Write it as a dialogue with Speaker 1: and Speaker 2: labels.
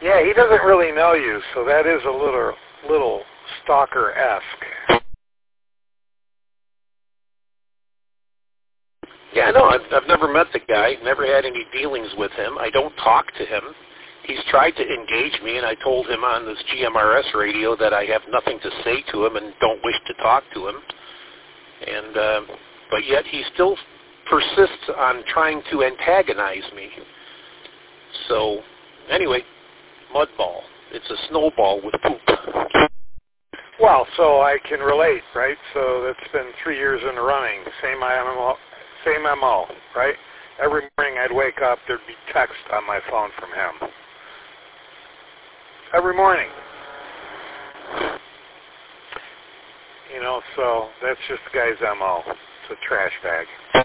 Speaker 1: Yeah, he doesn't really know you, so that is a little stalker-esque.
Speaker 2: Yeah, no, I've never met the guy, never had any dealings with him. I don't talk to him. He's tried to engage me, and I told him on this GMRS radio that I have nothing to say to him and don't wish to talk to him. And but yet he still persists on trying to antagonize me. So, anyway, mudball. It's a snowball with poop.
Speaker 1: Well, so I can relate, right? So that's been 3 years in the running. Same MO, right? Every morning I'd wake up, there'd be text on my phone from him. Every morning. You know, so that's just the guy's MO. It's a trash bag.